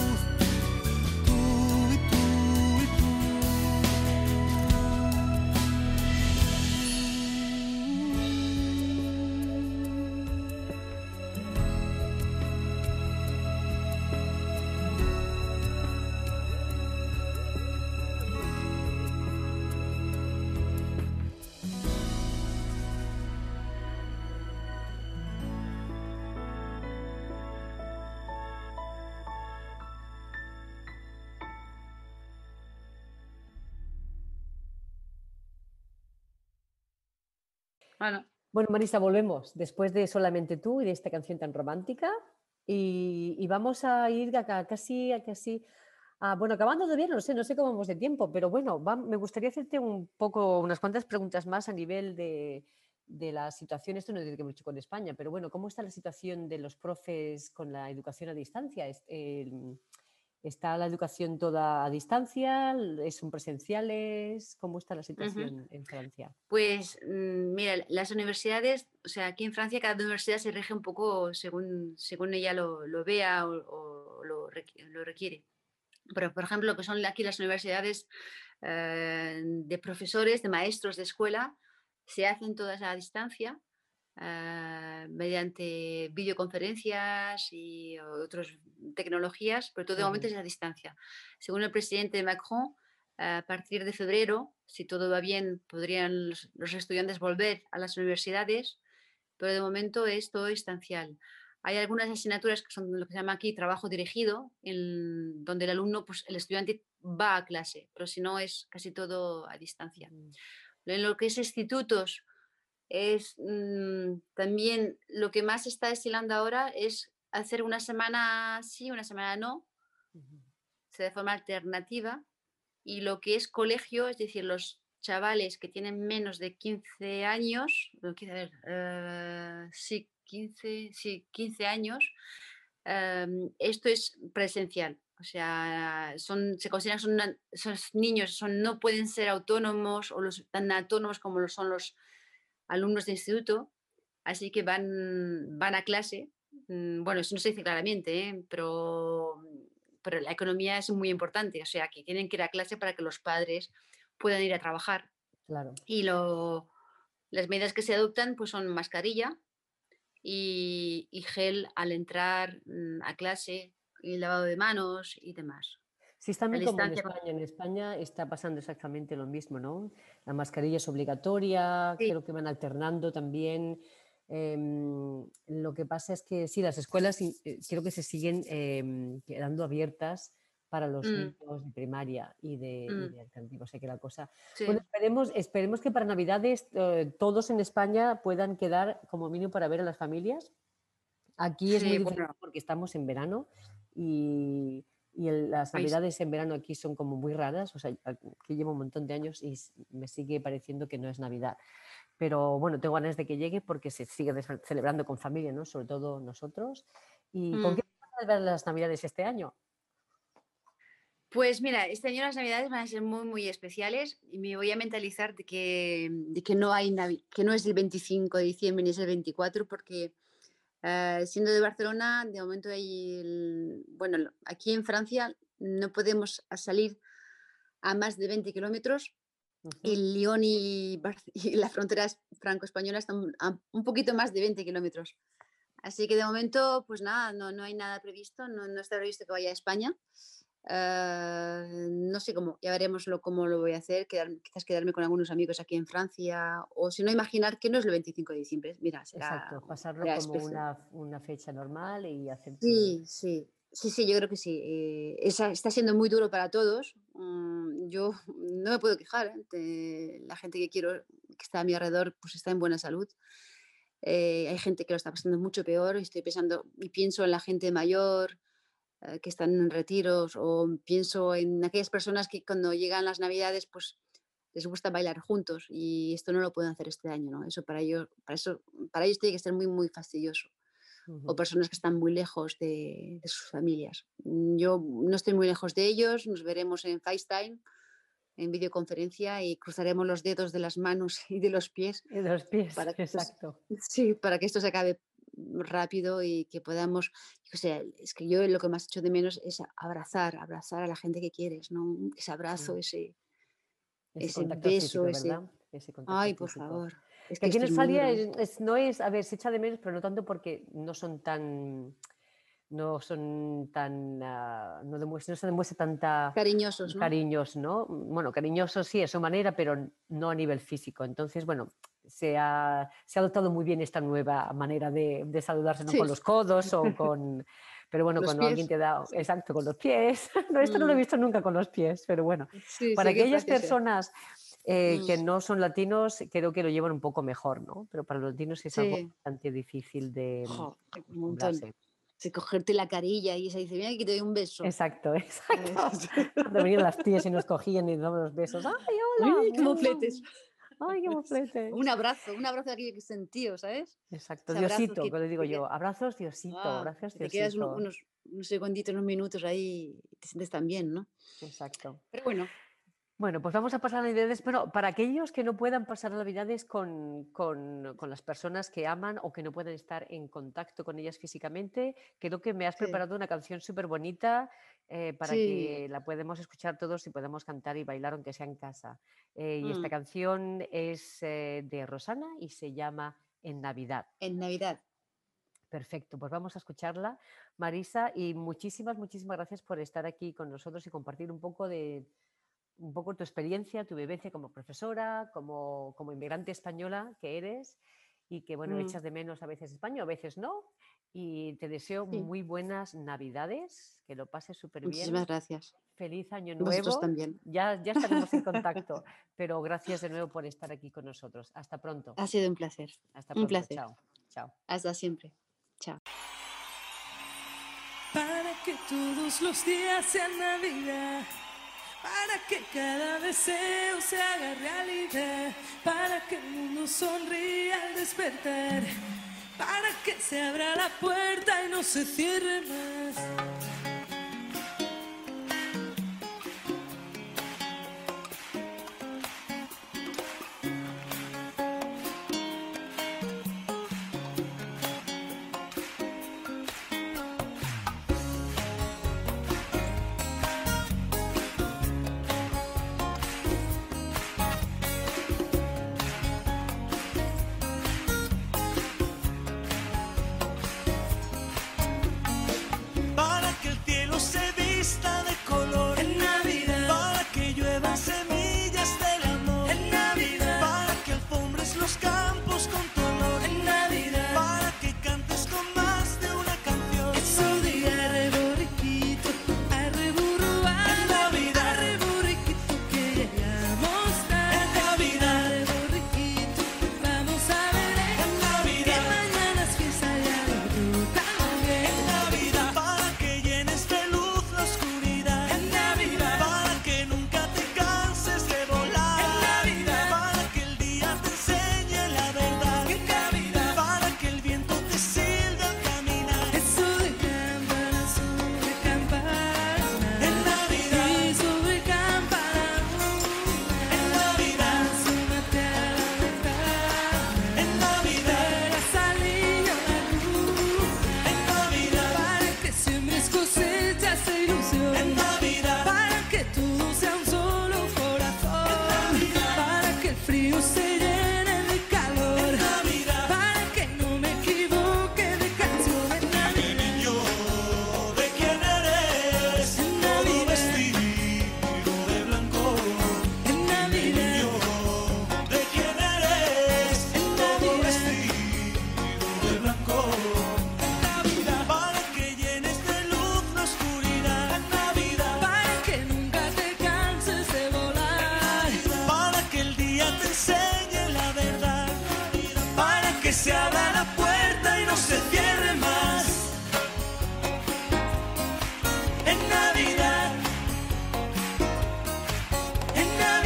S4: Bueno,
S3: Bueno, Marisa, volvemos después de Solamente tú y de esta canción tan romántica y, y vamos a ir a, ca- casi, a casi, a- bueno, acabando de bien, no sé, no sé cómo vamos de tiempo, pero bueno, va- me gustaría hacerte un poco, unas cuantas preguntas más a nivel de, de la situación, esto no tiene que ver mucho con España, pero bueno, ¿cómo está la situación de los profes con la educación a distancia? Es- el- ¿Está la educación toda a distancia? ¿Son presenciales? ¿Cómo está la
S4: ujú.
S3: situación en Francia?
S4: Pues mm, mira, las universidades, o sea, aquí en Francia cada universidad se rige un poco según, según ella lo, lo vea o, o lo, requ- lo requiere. Pero, por ejemplo, que son aquí las universidades eh, de profesores, de maestros de escuela, se hacen todas a distancia eh, mediante videoconferencias y otras tecnologías, pero todo de momento
S3: Ujú.
S4: es a distancia. Según el presidente Macron, a partir de febrero, si todo va bien, podrían los, los estudiantes volver a las universidades, pero de momento es todo distancial. Hay algunas asignaturas que son lo que se llama aquí trabajo dirigido, en, donde el alumno, pues el estudiante va a clase, pero si no es casi todo a distancia.
S3: Ujú.
S4: En lo que es institutos, es mm, también lo que más se está estilando ahora es hacer una semana sí, una semana no,
S3: Ujú.
S4: o sea, de forma alternativa. Y lo que es colegio, es decir, los chavales que tienen menos de quince años, no, quince, a ver, eh, sí, quince, sí, quince años, em, esto es presencial. O sea, son, se consideran que son, una- son niños, son, no pueden ser autónomos o los, tan autónomos como lo son los alumnos de instituto, así que van, van a clase. Mm, Bueno, eso no se dice claramente, ¿eh? pero, pero la economía es muy importante, o sea, que tienen que ir a clase para que los padres puedan ir a trabajar.
S3: Claro.
S4: Y lo, las medidas que se adoptan pues son mascarilla y, y gel al entrar mm, a clase, y lavado de manos y demás.
S3: Sí, es
S4: La
S3: también como en
S4: distancia.
S3: España. En España está pasando exactamente lo mismo, ¿no? La mascarilla es obligatoria,
S4: Sí,
S3: creo que van alternando también. Em, lo que pasa es que sí, las escuelas in- eh, creo que se siguen em, quedando abiertas para los
S4: mm,
S3: niños de primaria y de, y
S4: mm,
S3: de alternativo. O sea que la cosa. Bueno,
S4: sí,
S3: esperemos, esperemos que para Navidades eh, todos en España puedan quedar como mínimo para ver a las familias. Aquí es muy
S4: sí,
S3: diferente
S4: bueno,
S3: porque estamos en verano y, y el- las
S4: ahí sí.
S3: navidades en verano aquí son como muy raras. O sea, aquí llevo un montón de años y s- me sigue pareciendo que no es Navidad. Pero bueno, tengo ganas de que llegue porque se sigue des- celebrando con familia, ¿no? Sobre todo nosotros. ¿Y con qué
S4: Mm.
S3: van a celebrar las navidades este año?
S4: Pues mira, este año las navidades van a ser muy, muy especiales y me voy a mentalizar de que, de que, no, hay Navi- que no es el veinticinco de diciembre ni es el veinticuatro porque eh, siendo de Barcelona, de momento hay, el- bueno, lo- aquí en Francia no podemos a salir a más de veinte kilómetros y
S3: Ujú.
S4: Lyon y, Bar- y la frontera es- franco-española están a un poquito más de veinte kilómetros. Así que de momento, pues nada, no, no hay nada previsto, no, no está previsto que vaya a España. Eh, no sé cómo, ya veremos lo, cómo lo voy a hacer, quedar- quizás quedarme con algunos amigos aquí en Francia, o si no, imaginar que no es el veinticinco de diciembre, mira, será,
S3: Exacto, pasarlo
S4: será
S3: como
S4: especial.
S3: una, una fecha normal y hacerte.
S4: Sí, sí. Sí, sí, yo creo que sí. Eh, esa- está siendo muy duro para todos. Mm, yo no me puedo quejar, ¿eh? De la gente que quiero, que está a mi alrededor, pues está en buena salud. Eh, hay gente que lo está pasando mucho peor. Estoy pensando y pienso en la gente mayor, eh, que están en retiros, o pienso en aquellas personas que cuando llegan las Navidades, pues les gusta bailar juntos y esto no lo pueden hacer este año, ¿no? Eso para ellos, para eso, para ellos tiene que ser muy, muy fastidioso. O
S3: Ujú.
S4: personas que están muy lejos de, de sus familias. Mm, Yo no estoy muy lejos de ellos, nos veremos en FaceTime, en videoconferencia y cruzaremos los dedos de las manos y de los pies
S3: Y de los pies,
S4: para que esto, se-
S3: exacto.
S4: sí, para que esto se acabe rápido y que podamos, o sea, es que yo lo que más echo de menos es abrazar, abrazar a la gente que quieres, ¿no? Ese abrazo,
S3: Mm.
S4: ese,
S3: Ese
S4: ese
S3: contacto
S4: beso,
S3: físico,
S4: ese,
S3: ¿verdad? Ese contacto
S4: ay, por
S3: físico.
S4: favor, es
S3: Que
S4: que
S3: aquí en
S4: esto es muy
S3: Australia
S4: duro, ¿eh?
S3: es- es- no es, a ver, se echa de menos, pero no tanto porque no son tan, no son tan, ah, no, demuestra- no se demuestra tanta
S4: Cariñosos, ¿no?
S3: cariños, ¿no? Bueno, cariñosos sí, a su manera, pero no a nivel físico. Entonces, bueno, se ha, se ha adoptado muy bien esta nueva manera de, de saludarse, no
S4: Sí,
S3: con los codos o con... Pero bueno,
S4: los
S3: cuando alguien
S4: pies,
S3: te da,
S4: sí.
S3: exacto, con los pies. No, esto no lo he
S4: Mm,
S3: visto nunca con los pies, pero bueno.
S4: sí,
S3: Para
S4: sí, qué
S3: aquellas
S4: gracioso.
S3: personas eh,
S4: Mm,
S3: que no son latinos, creo que lo llevan un poco mejor, ¿no? Pero para los latinos es algo
S4: sí.
S3: bastante difícil de mm,
S4: Jo, un montón.
S3: acostumbrarse.
S4: Sí, cogerte la carilla y se dice, mira que te doy un beso.
S3: Exacto,
S4: ¿Sabes?
S3: exacto. Cuando venían las tías y nos cogían y nos daban los besos. ¡Ay, hola!
S4: ¡Uy, qué
S3: ¡Mua!
S4: mofletes!
S3: ¡Ay, qué
S4: Un
S3: mofletes!
S4: abrazo, un abrazo aquí sentido, ¿sabes?
S3: Exacto,
S4: Ese abrazo
S3: Diosito,
S4: que
S3: que le digo
S4: te,
S3: yo.
S4: que-
S3: Abrazos, Diosito,
S4: ah,
S3: abrazos,
S4: que te quedas uno-
S3: Diosito.
S4: unos, unos segunditos, unos minutos ahí y te sientes tan bien, ¿no?
S3: Exacto.
S4: Pero bueno,
S3: Bueno, pues vamos a pasar Navidades, pero para aquellos que no puedan pasar Navidades con, con- con las personas que aman o que no puedan estar en contacto con ellas físicamente, creo que me has
S4: sí,
S3: preparado una canción súper bonita eh, para
S4: sí.
S3: que la podamos escuchar todos y podamos cantar y bailar aunque sea en casa. Eh, y esta
S4: Mm,
S3: canción es eh, de Rosana y se llama En Navidad.
S4: en Navidad.
S3: Perfecto, pues vamos a escucharla, Marisa, y muchísimas, muchísimas gracias por estar aquí con nosotros y compartir un poco de un poco tu experiencia, tu vivencia como profesora, como, como inmigrante española que eres y que, bueno,
S4: Mm,
S3: echas de menos a veces España, a veces no. Y te deseo
S4: sí,
S3: muy buenas Navidades, que lo pases súper bien.
S4: muchísimas gracias.
S3: Feliz año
S4: Vosotros
S3: nuevo.
S4: también.
S3: Ya, ya estaremos en contacto, pero gracias de nuevo por estar aquí con nosotros. Hasta pronto.
S4: Ha sido un placer.
S3: Hasta
S4: Un
S3: pronto.
S4: placer.
S3: Chao. Chao.
S4: Hasta siempre. Chao.
S5: Para que todos los días sean Navidad, para que cada deseo se haga realidad, para que el mundo sonría al despertar, para que se abra la puerta y no se cierre más. Para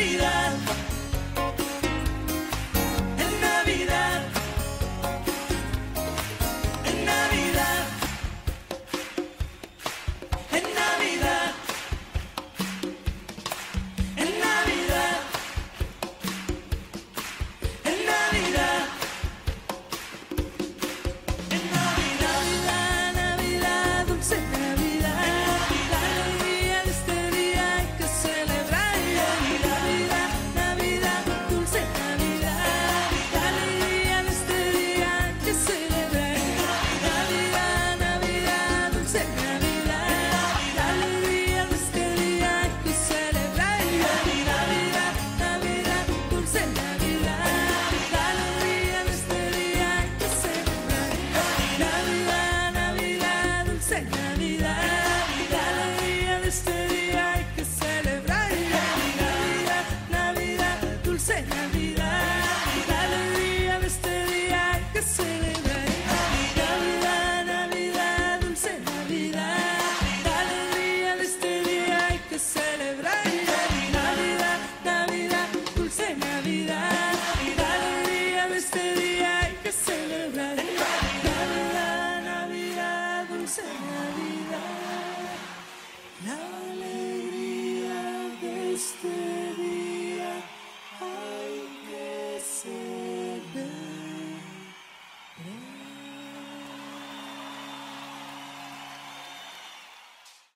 S5: vida.